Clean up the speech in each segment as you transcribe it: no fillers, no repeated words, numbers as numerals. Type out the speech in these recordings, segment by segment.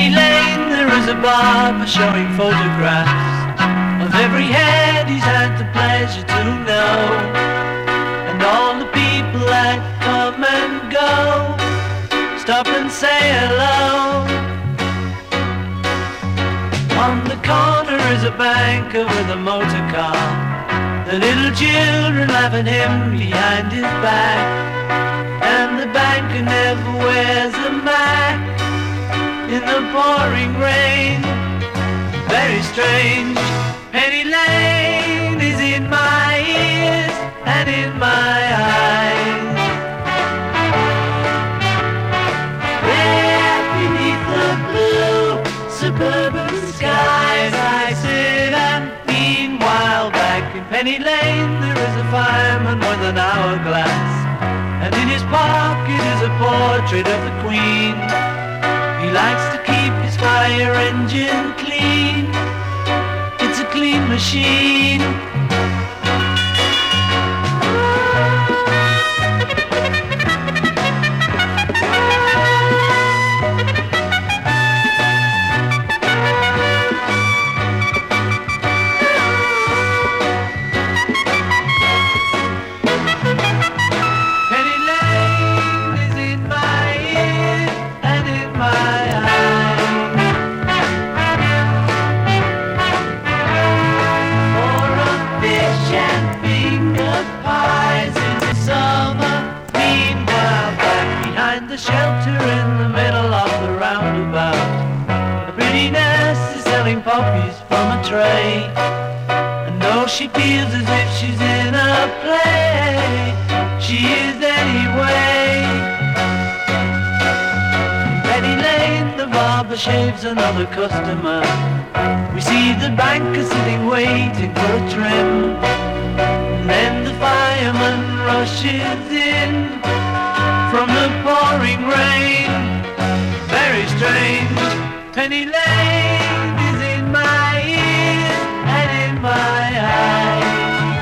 Penny Lane there is a barber showing photographs of every head he's had the pleasure to know, and all the people that come and go stop and say hello. On the corner is a banker with a motor car, the little children laugh at him behind his back, and the banker never wears a Mac in the pouring rain. Very strange. Penny Lane is in my ears and in my eyes. There beneath the blue suburban skies I sit, and meanwhile back in Penny Lane there is a fireman with an hourglass, and in his pocket is a portrait of the Queen. He likes to keep his fire engine clean. It's a clean machine. The shelter in the middle of the roundabout, the pretty nurse is selling poppies from a tray, and though she feels as if she's in a play, she is anyway. In Penny Lane the barber shaves another customer. We see the banker sitting waiting for a trim, and then the fireman rushes in from the pouring rain. Very strange. Penny Lane is in my ears and in my eyes.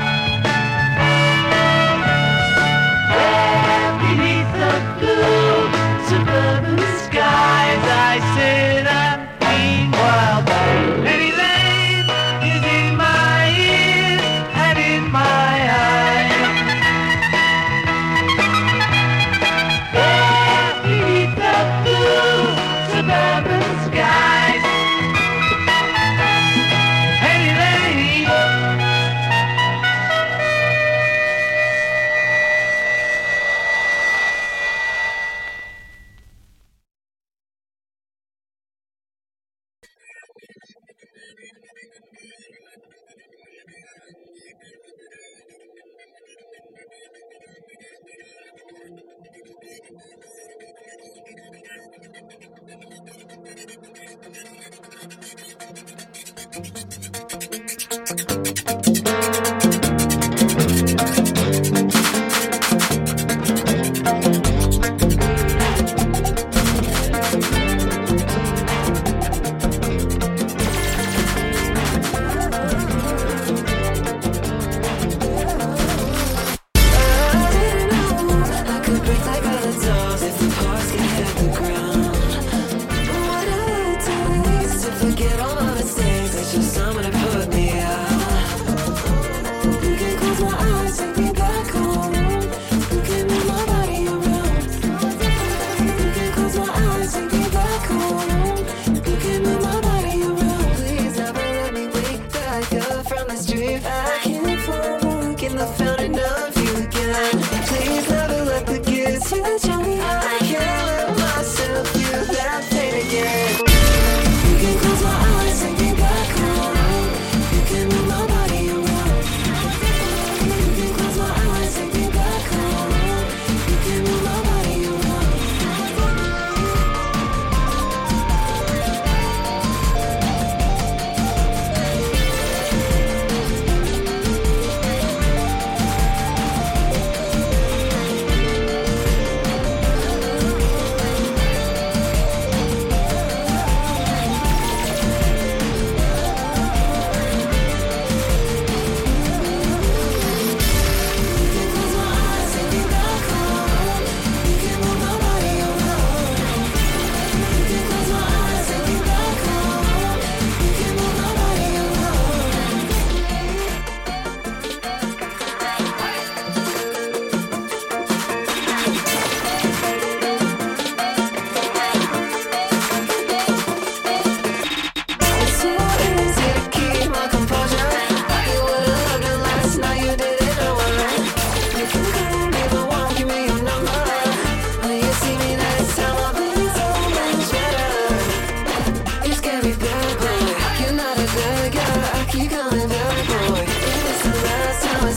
There beneath the blue suburban skies I sit, and meanwhile Penny Lane is in my ears and in my eyes. Suburban skies, Penny Lane.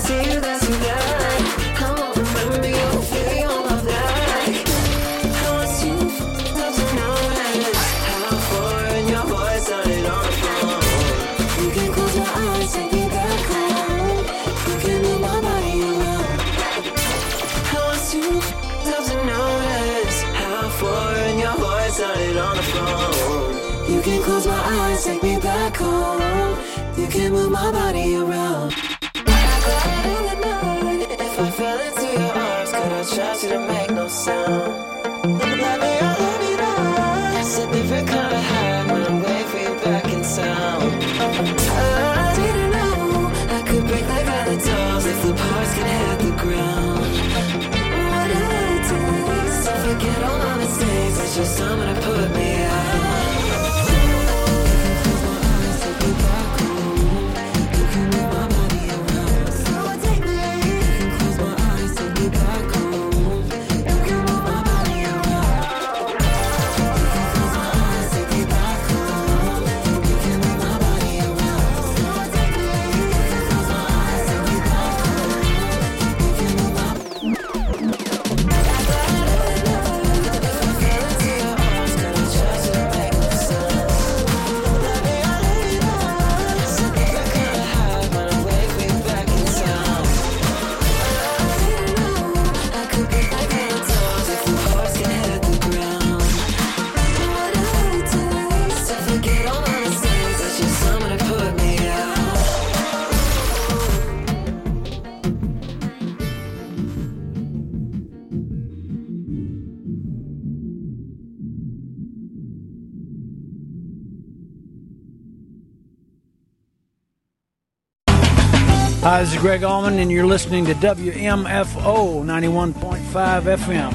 see you dancing tonight. I won't remember you, feel your love night. I want you to notice how foreign your voice sounded on the phone. You can close my eyes, take me back home. You can move my body around. I want you to notice how foreign your voice sounded on the phone. You can close my eyes, take me back home. You can move my body around. If I fell into your arms, could I trust you to make no sound? Let me know. It's a different kind of high when I'm waiting for you back in town. I didn't know I could break like other toes if the parts can hit the ground. What did I do? So forget all my mistakes. It's just someone to put me out. Hi, this is Greg Allman, and you're listening to WMFO 91.5 FM.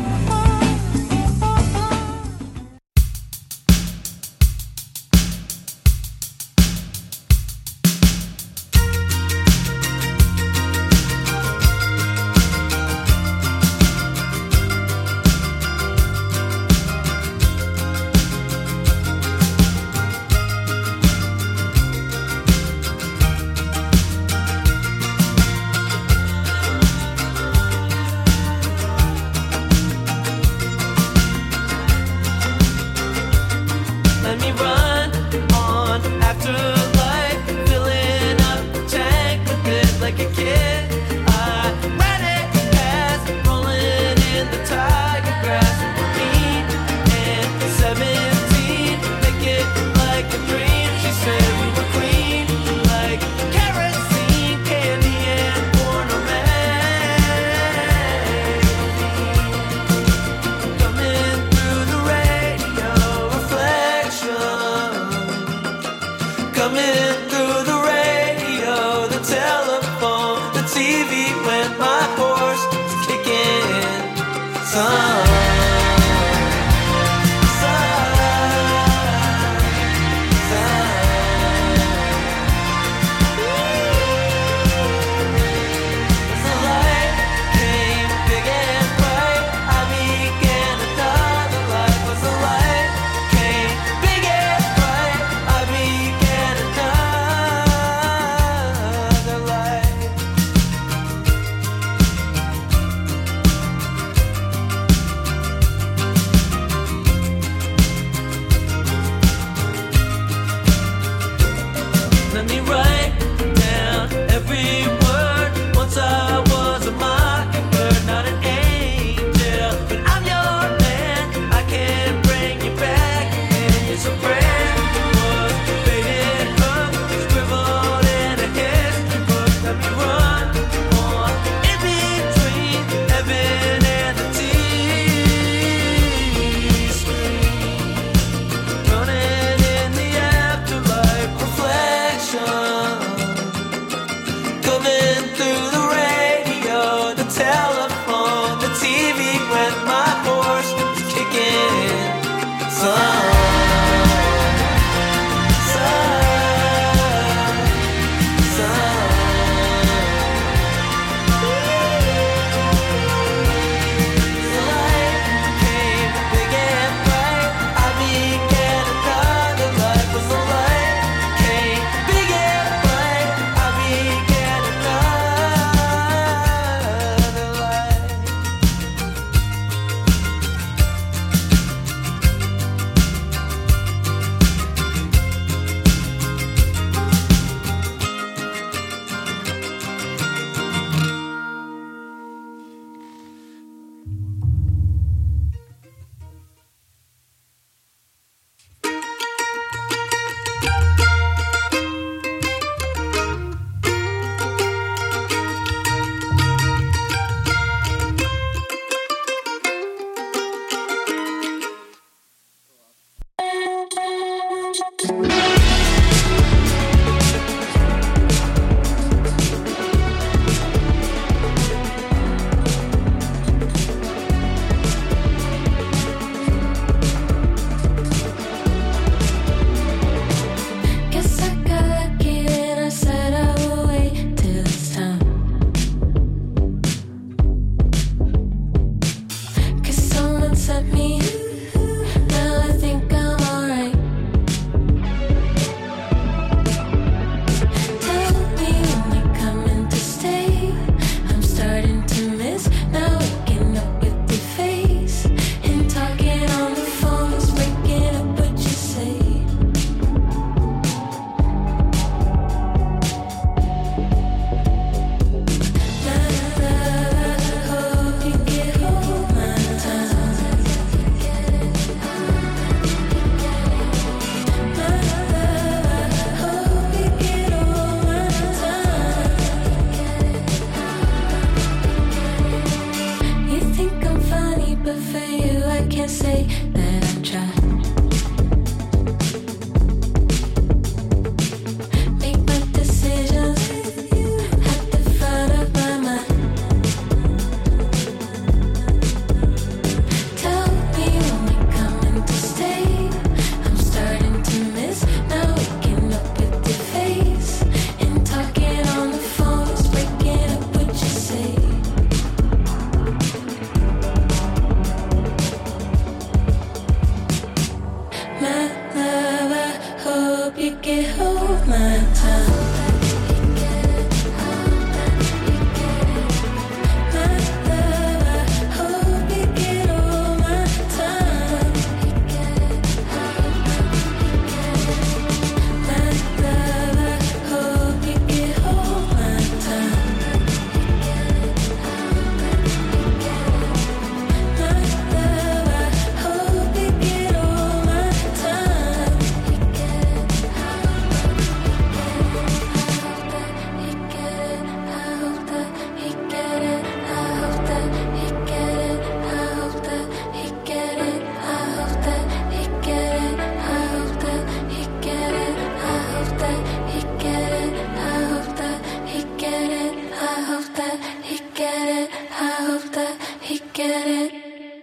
get it.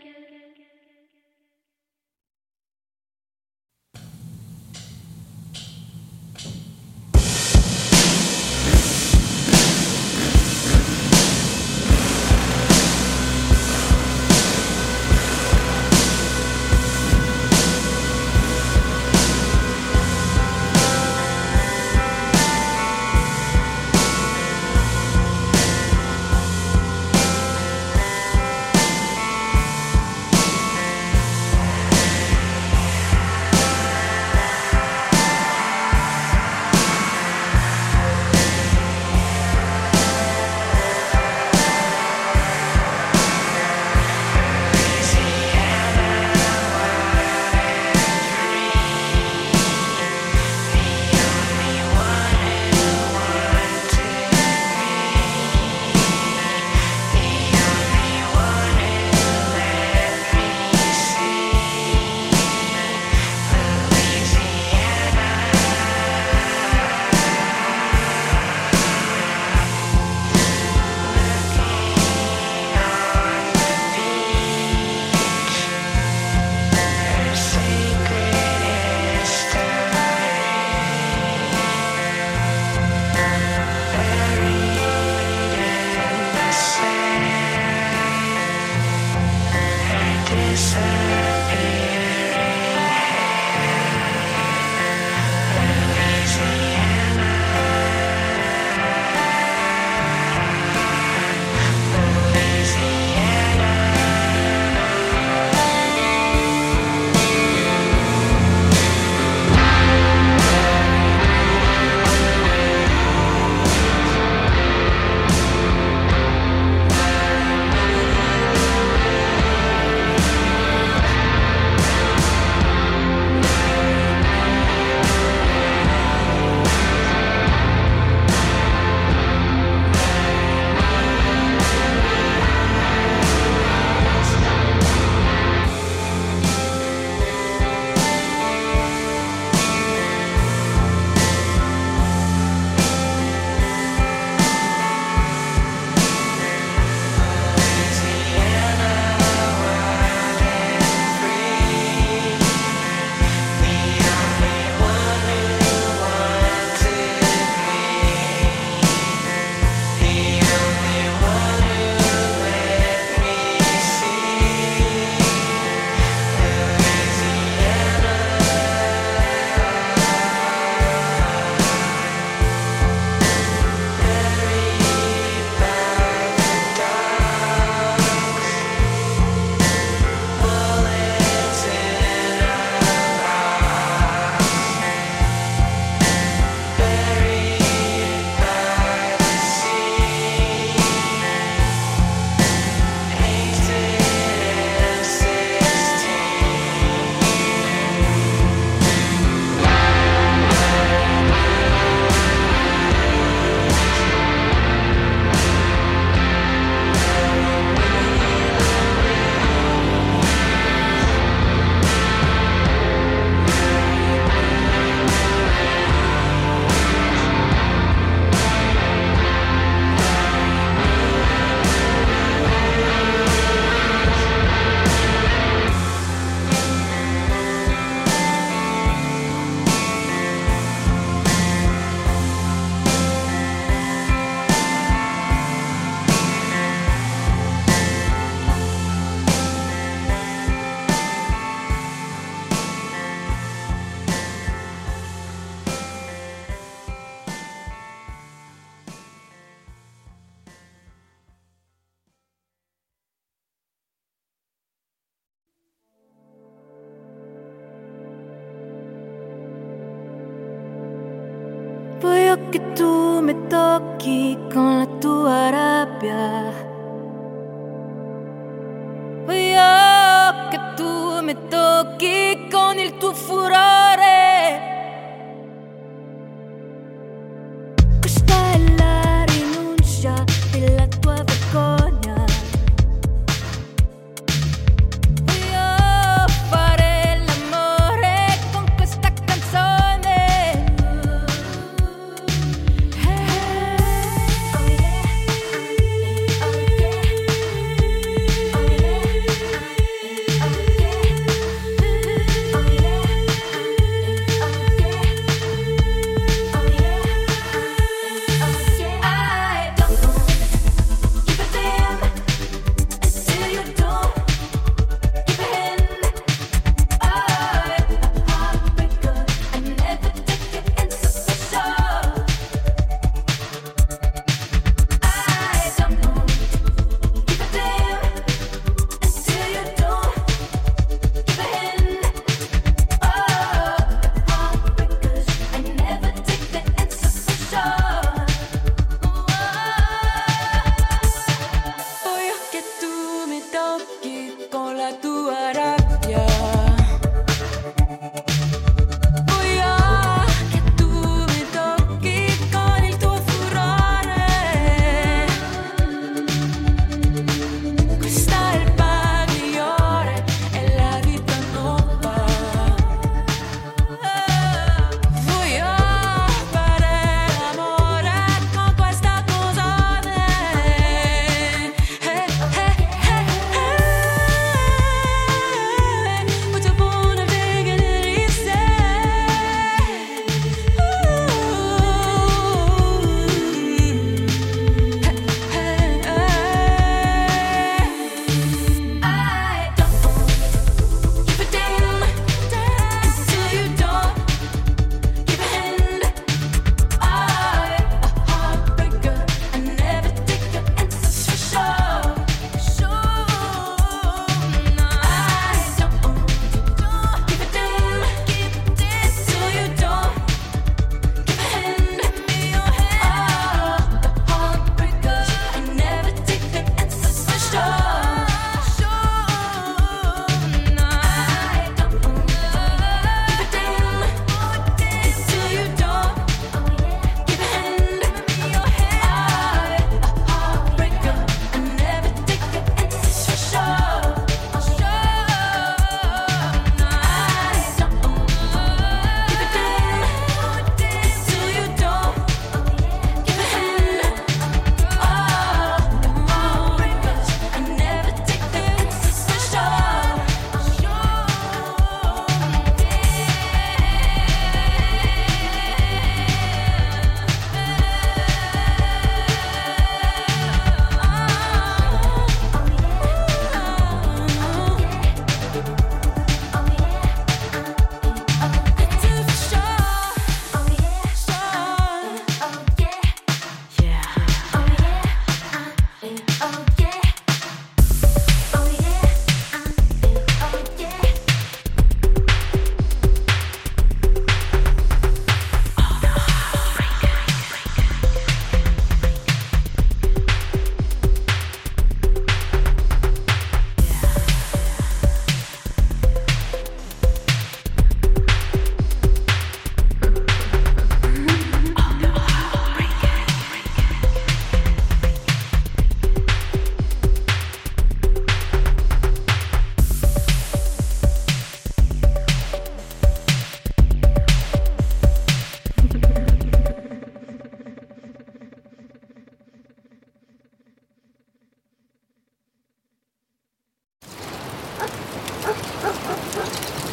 Voglio che tu mi tocchi con la tua rabbia. Voglio che tu mi tocchi con il tuo furore. Questa è la rinuncia della tua vergogna. Voglio fare l'amore con questa canzone. Oh yeah, oh yeah, oh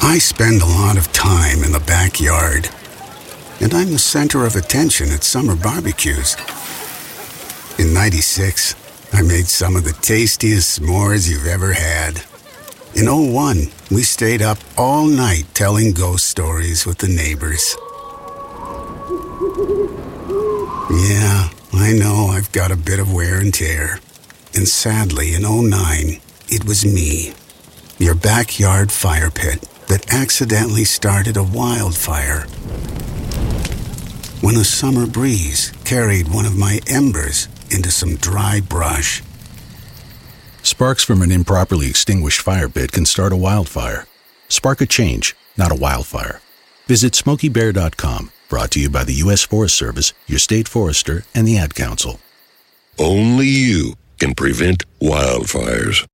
I spend a lot of time in the backyard, and I'm the center of attention at summer barbecues. In '96, I made some of the tastiest s'mores you've ever had. In '01, we stayed up all night telling ghost stories with the neighbors. Yeah, I know I've got a bit of wear and tear. And sadly, in '09, it was me, your backyard fire pit, that accidentally started a wildfire. When a summer breeze carried one of my embers into some dry brush. Sparks from an improperly extinguished fire pit can start a wildfire. Spark a change, not a wildfire. Visit SmokeyBear.com. Brought to you by the U.S. Forest Service, your state forester, and the Ad Council. Only you can prevent wildfires.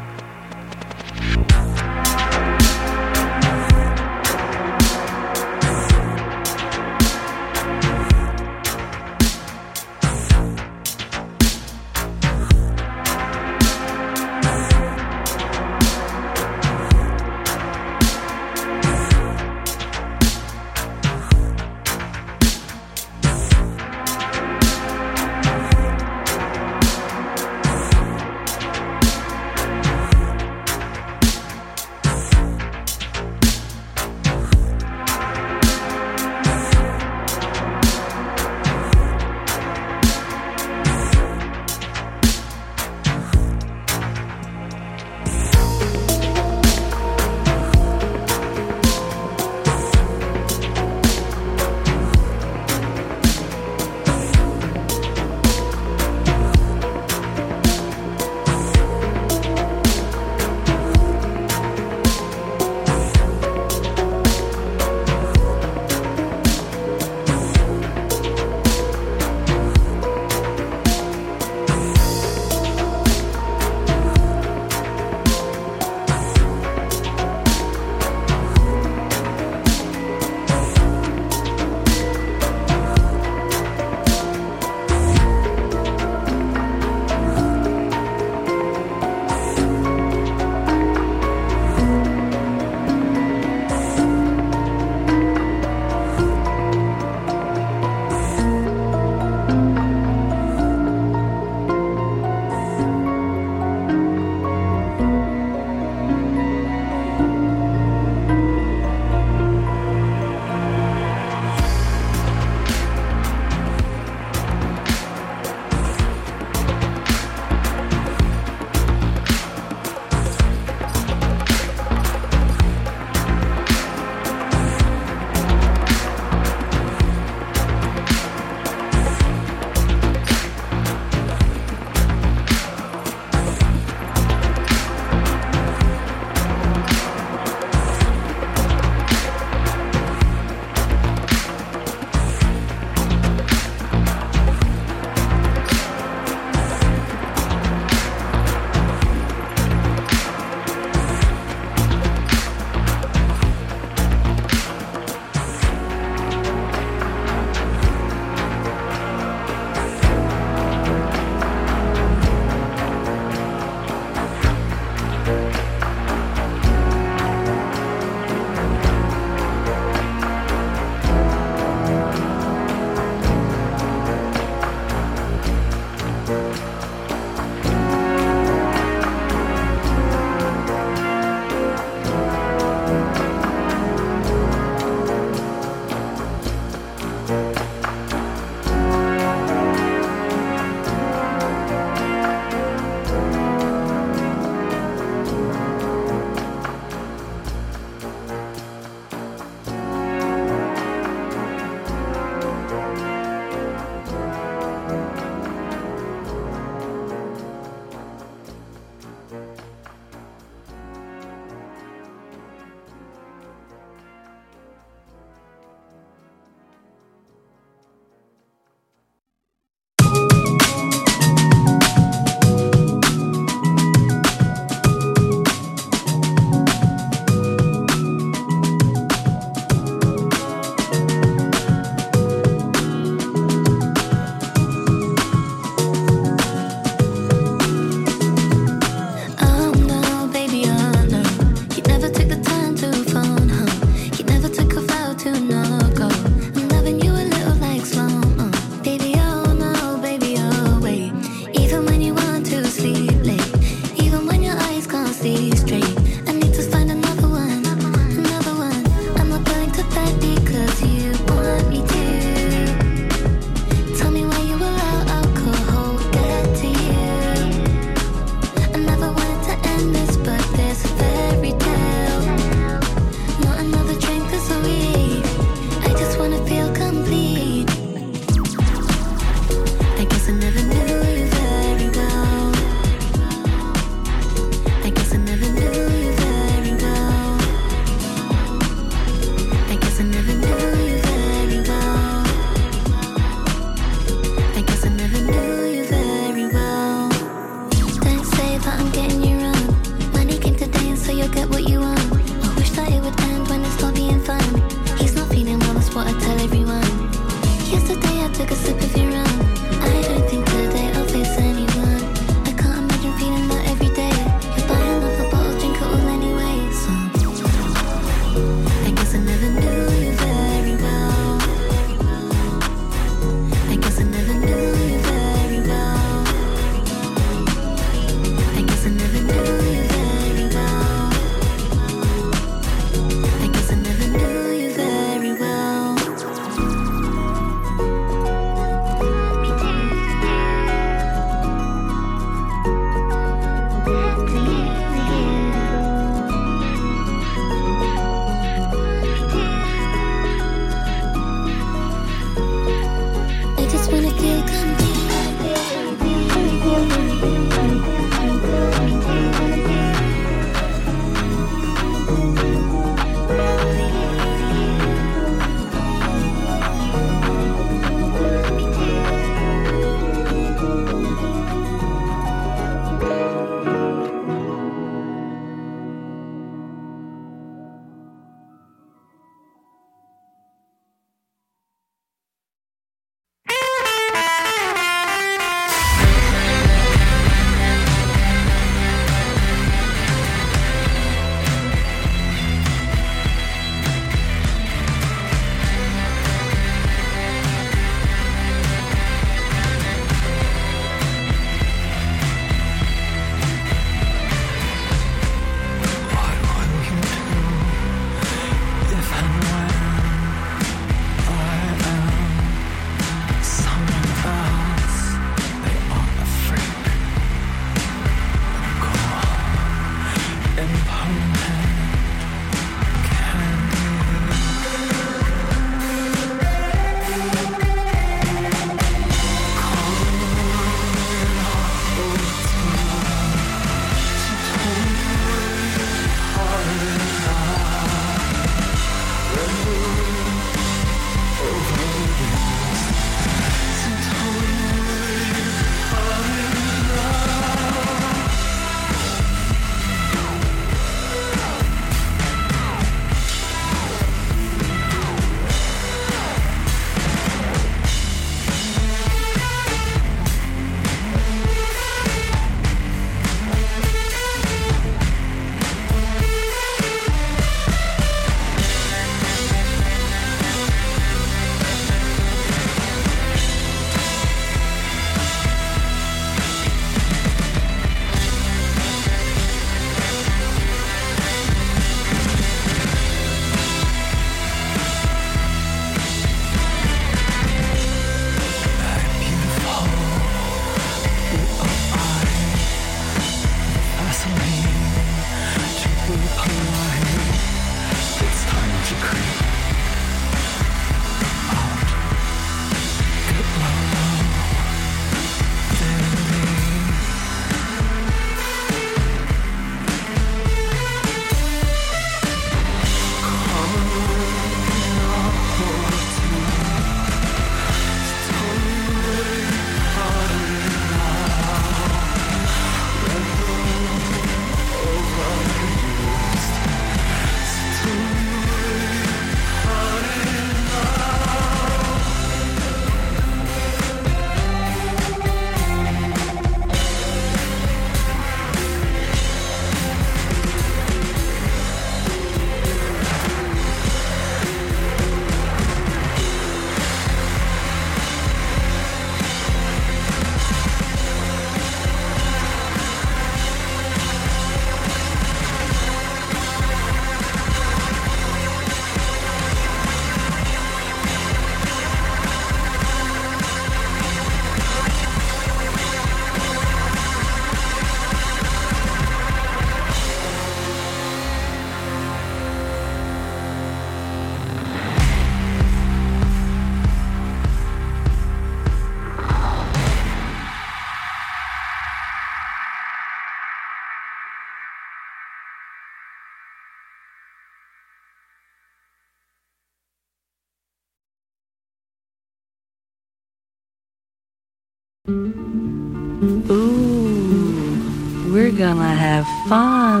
Ooh, we're gonna have fun.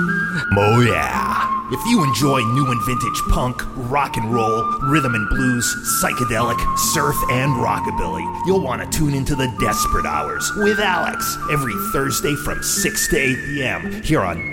Oh yeah. If you enjoy new and vintage punk, rock and roll, rhythm and blues, psychedelic, surf, and rockabilly, you'll want to tune into the Desperate Hours with Alex every Thursday from 6 to 8 p.m. here on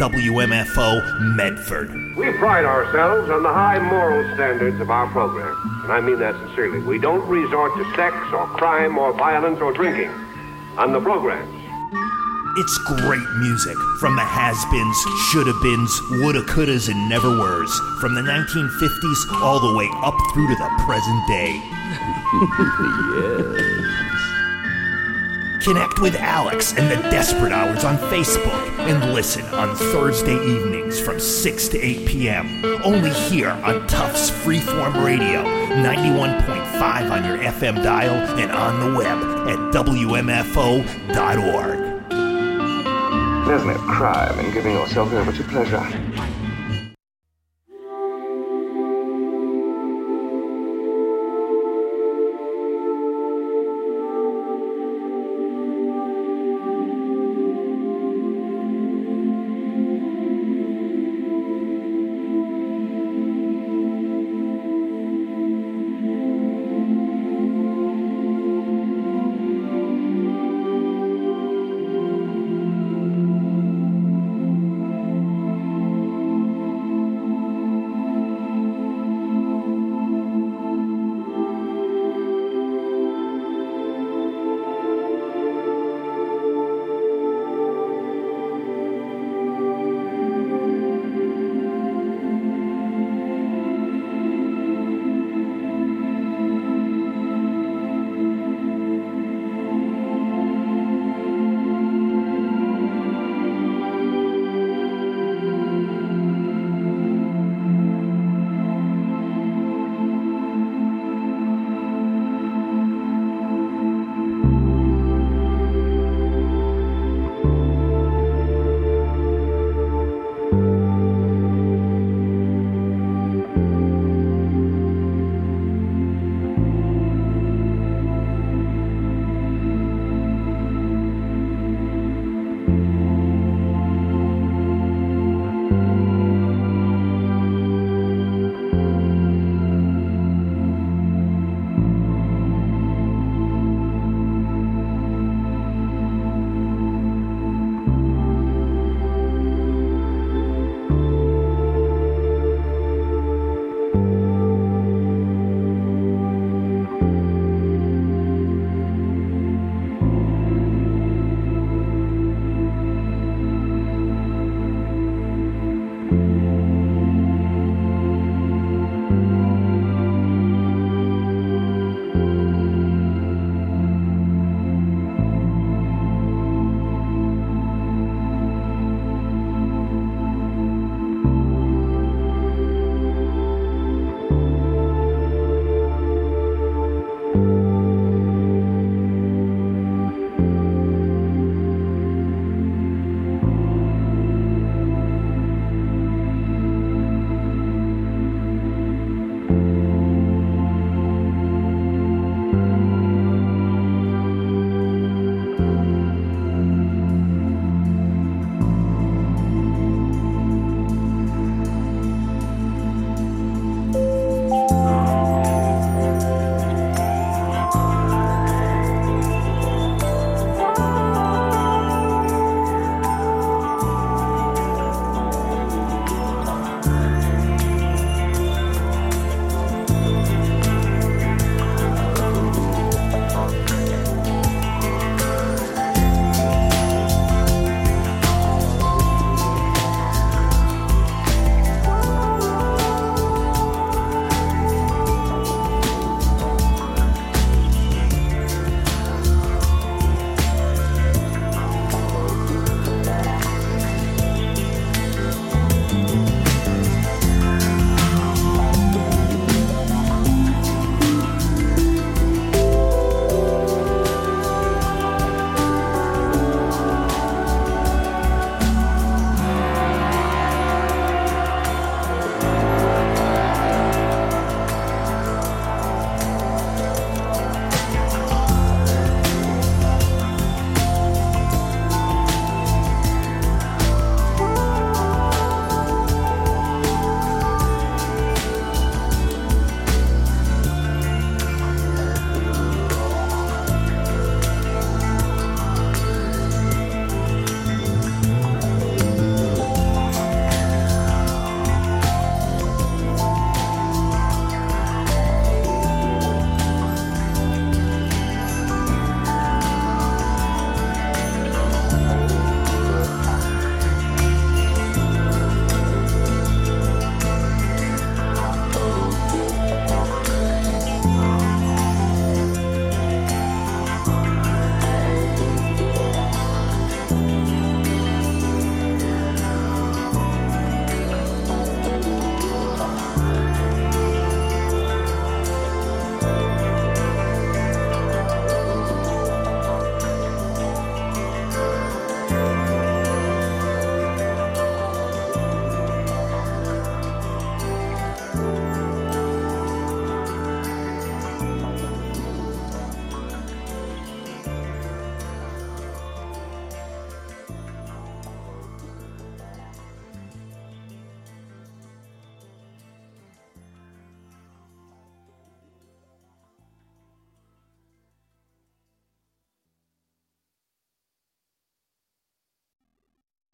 WMFO Medford. We pride ourselves on the high moral standards of our program, and I mean that sincerely. We don't resort to sex or crime or violence or drinking on the programs. It's great music from the has-beens, shoulda-beens, woulda, couldas, and never-weres, from the 1950s all the way up through to the present day. Yes. Connect with Alex and the Desperate Hours on Facebook and listen on Thursday evenings from 6 to 8 p.m. only here on Tufts Freeform Radio 91.3 98.5 on your FM dial and on the web at WMFO.org. There's no crime in giving yourself over to pleasure.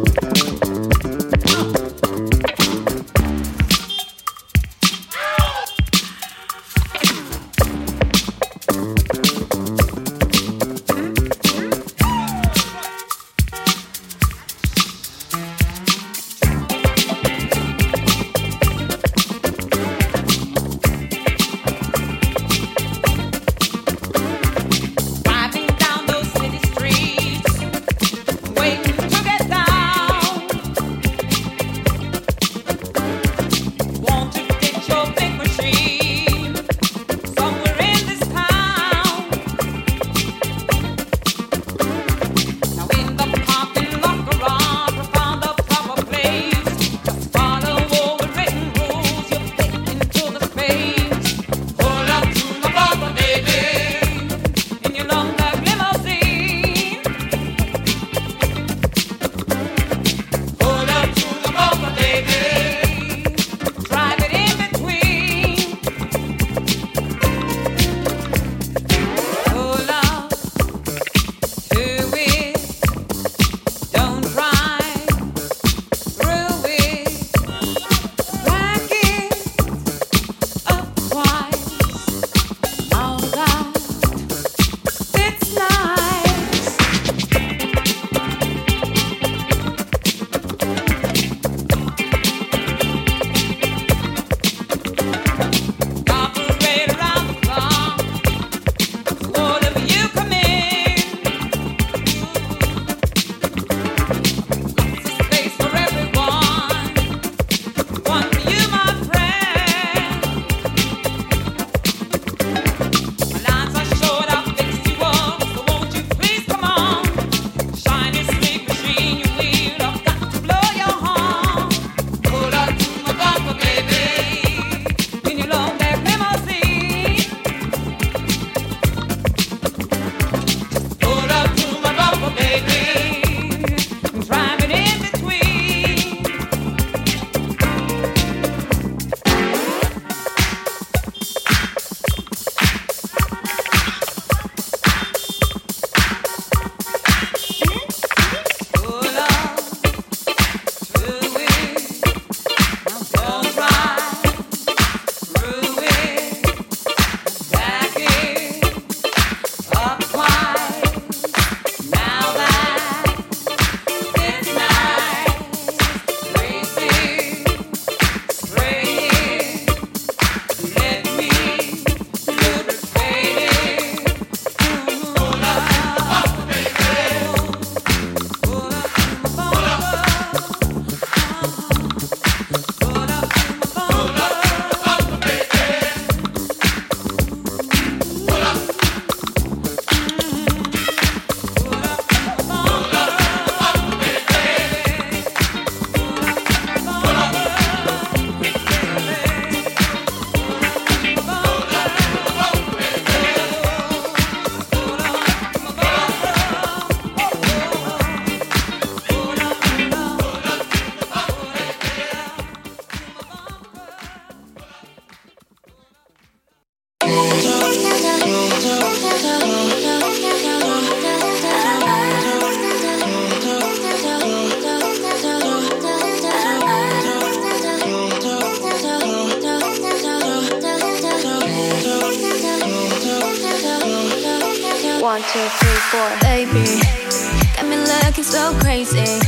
1, 2, 3, 4 Baby, got me looking so crazy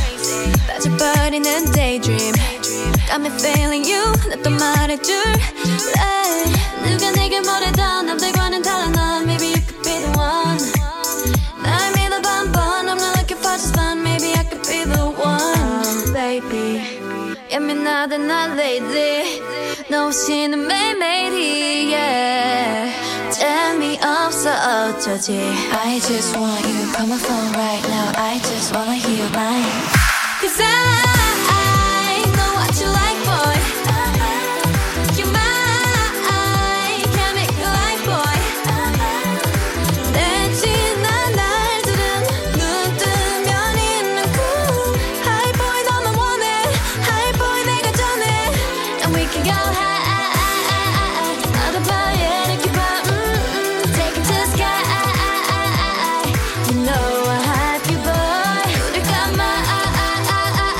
빠져버리는 daydream Got me feeling you 나 또 말해줄래 누가 내게 뭐래도 남들과는 달라 넌 Maybe you could be the one 날 믿어 반번 I'm not looking for just fun Maybe I could be the one Baby 예민하다 나 lately 너 없이는 매일매일이 yeah 재미없어 어쩌지 I just want you Call my phone right now I just wanna hear your line Cause I know what you like boy You're mine Can't make you like boy 내 지난 날들은 눈 뜨면 있는 cool High boy 너만 원해 High boy 내가 전해 And we can go high 나도 봐 이렇게 봐 Take it to the sky You know I have you boy 우릴 감아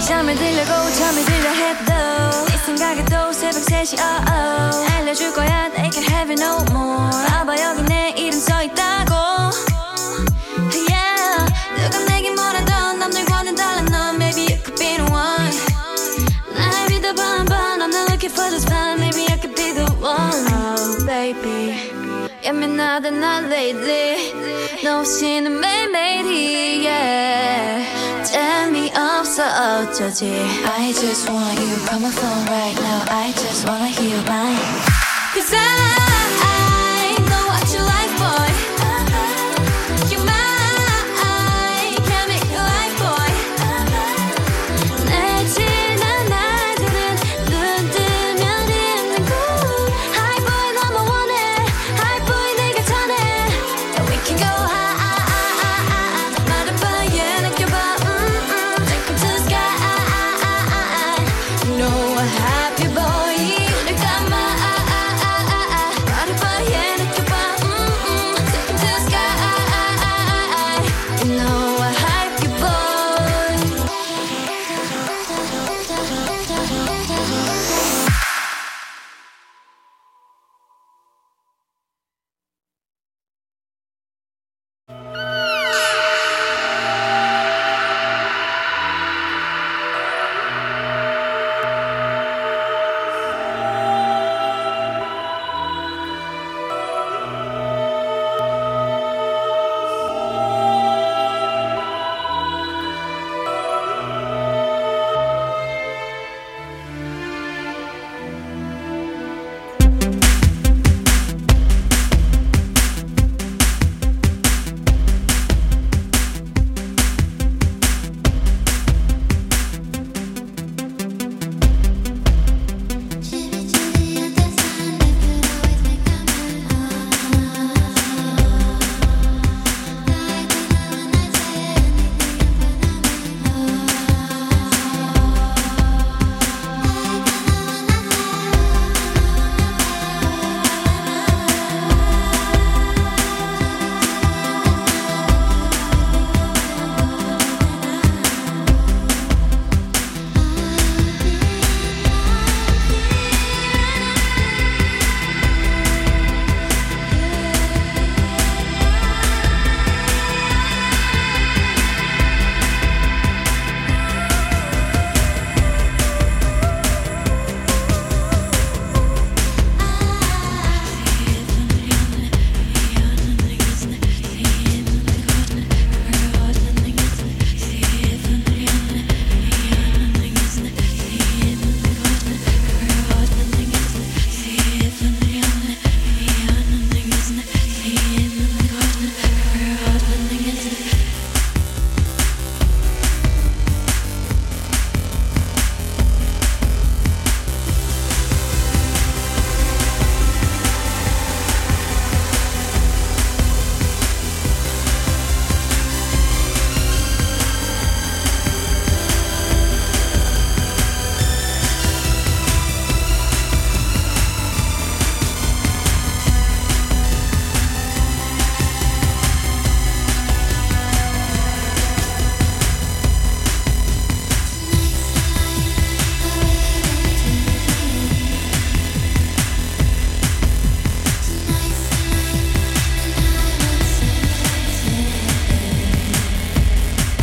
잠을 들려고 잠을 들려 해도 네 생각에 또 새벽 3시 알려줄 거야 they can have it no more 봐봐 여기 내 이름 써있다고 yeah 누가 내게 뭐라던 남들과는 달라 넌 maybe you could be the one 날 믿어봐 한번 I'm not looking for this fun maybe I could be the one oh baby 예민하다 난 lately 너 없이는 매일매일이 yeah 재미없어 어쩌지 I just want you, call my phone right now I just wanna hear mine Cause I